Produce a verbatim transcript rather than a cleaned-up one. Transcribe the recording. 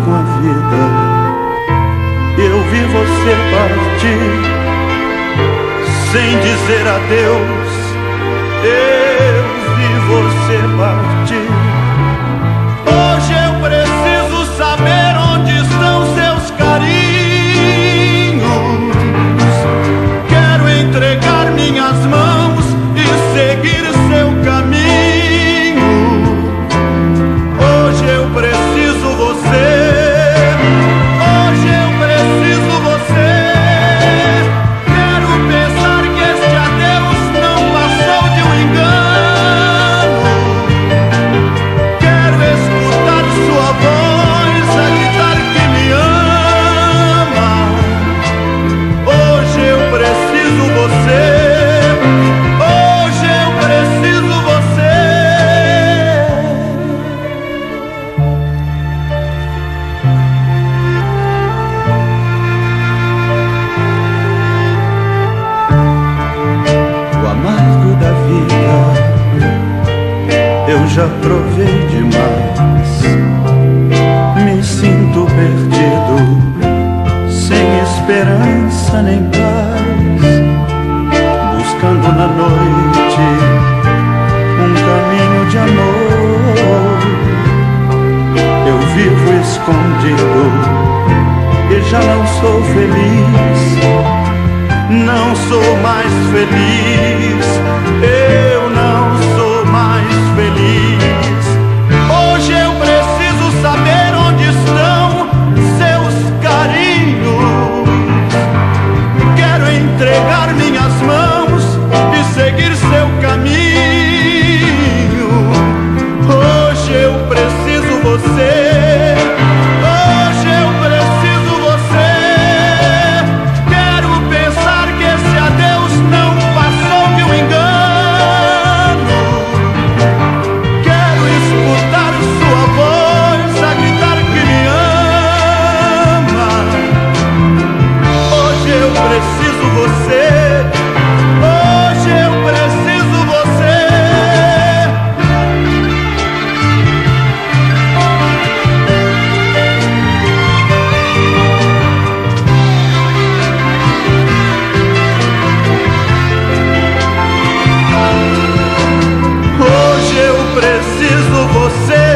com a vida. Eu vi você partir sem dizer adeus. Eu vi você partir. Hoje eu preciso saber onde estão seus carinhos. Quero entregar minhas mãos e seguir seu caminho. Hoje eu preciso você. Hoje eu preciso você. Quero pensar que este adeus não passou de um engano. Quero escutar sua voz a gritar que me ama. Hoje eu preciso você. Hoje eu preciso você. O amargo da vida eu já provei demais. Me sinto perdido, sem esperança nem paz, buscando na noite um caminho de amor. Eu vivo escondido e já não sou feliz. Não sou mais feliz. Eu não sou mais feliz. Hoje eu preciso saber onde estão seus carinhos. Quero entregar minhas mãos e seguir seu caminho. Hoje eu preciso você. Hoje eu preciso você. Quero pensar que esse adeus não passou de um engano. Quero escutar sua voz a gritar que me ama. Hoje eu preciso você. Hoje eu preciso você. Hoje eu preciso você.